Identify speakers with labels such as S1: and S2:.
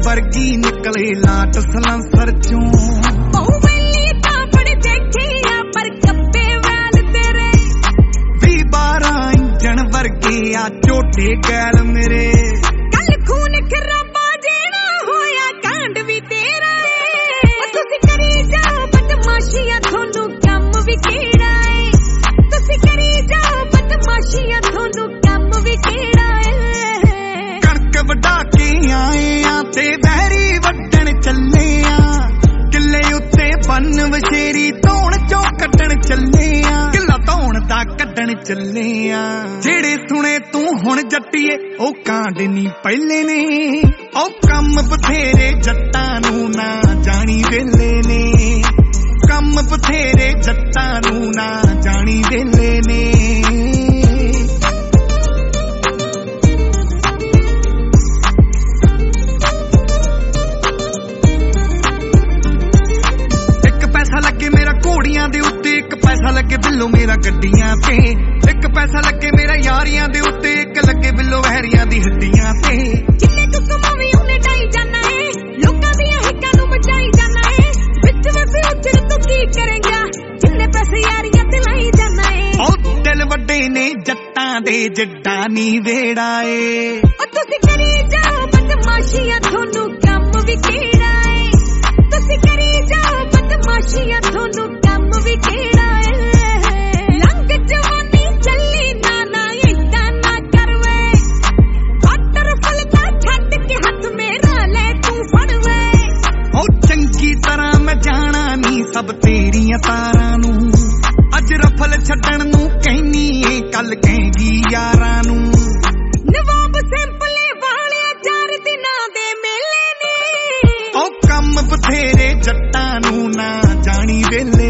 S1: वर्गी निकले लाट सलांसर चों इंजन वर्गे आ झोटे गैल मेरे
S2: कल खून खराबा जेड़ा होया कांड भी तेरा तुसी करी जाओ बदमाशियां थोनू कम भी केड़ा है तुसी करी जाओ बदमाशियां थोनू कम भी केड़ा है
S1: कणक वढा के आए आ ते बहरी वड्डण चले आ किले उत्ते बन वछेरी धौण चों कड्डण चले आ किला धौण दा कड्डण चले आ जेड़े सुने तू हुण जट्टीए ओ कांड नी पहले ने ओ कम बथेरे जट्टां नू ना जानी वेले ने कम बथेरे जट्टां नू ना जानी वेले ने घोड़ियां दे उत्ते एक पैसा लगे बिल्लो मेरा गड्डियां ते एक पैसा लगे मेरा यारियां दे उत्ते एक लगे बिल्लो वहरियां दी हड्डियां ते
S2: जिन्ने तू कमावी उन्ने डाई जाना है लोकां दी हिक्कां नू बचाई जाना है विच वैसे उजर तू की करेगा जिन्ने पैसे यारियां ते लाई जाना है
S1: ओ दिल वड्डे ने जट्टां दे जड्डा नी वेड़ा ए
S2: ओ तुसी करी जाओ बदमाशियां थोनू कम भी केड़ा है तुसी करी जाओ बदमाशियां थोनू कम भी केड़ा है लंग जवानी चली ना ना इदा ना करवे हटर फलका छड्ड के हाथ मेरा ले तू फड़वे
S1: ओ चंगी तरह मैं जाना नी सब तेरियां तारां नू अज रफल छड्डण नू कहनी ए कल कहेगी यारां नू
S2: नवाब सैंपले वाले 4 दिनां दे मेले ने
S1: ओ कम बथेरे जट्टां नू ना जानी वेले